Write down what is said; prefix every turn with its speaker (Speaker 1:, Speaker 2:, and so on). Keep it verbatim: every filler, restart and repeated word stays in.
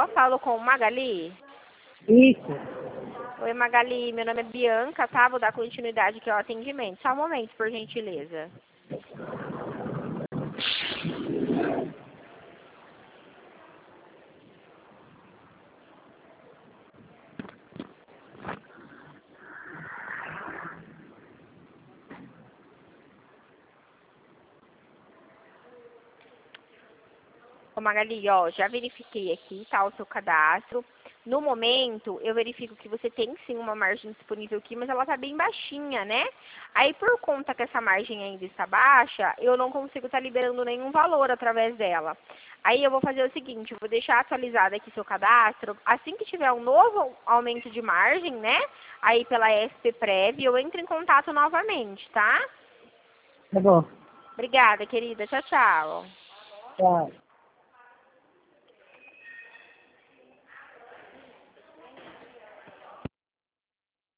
Speaker 1: eu falo com Magali?
Speaker 2: Isso.
Speaker 1: Oi, Magali, meu nome é Bianca, tá? Vou dar continuidade aqui ao atendimento. Só um momento, por gentileza. Ô, Magali, ó, já verifiquei aqui, tá, o seu cadastro. No momento, eu verifico que você tem sim uma margem disponível aqui, mas ela tá bem baixinha, né? Aí, por conta que essa margem ainda está baixa, eu não consigo estar liberando nenhum valor através dela. Aí, eu vou fazer o seguinte, eu vou deixar atualizado aqui seu cadastro. Assim que tiver um novo aumento de margem, né? Aí, pela S P Prev, eu entro em contato novamente, tá?
Speaker 2: Tá bom.
Speaker 1: Obrigada, querida. Tchau, tchau.
Speaker 2: Tchau.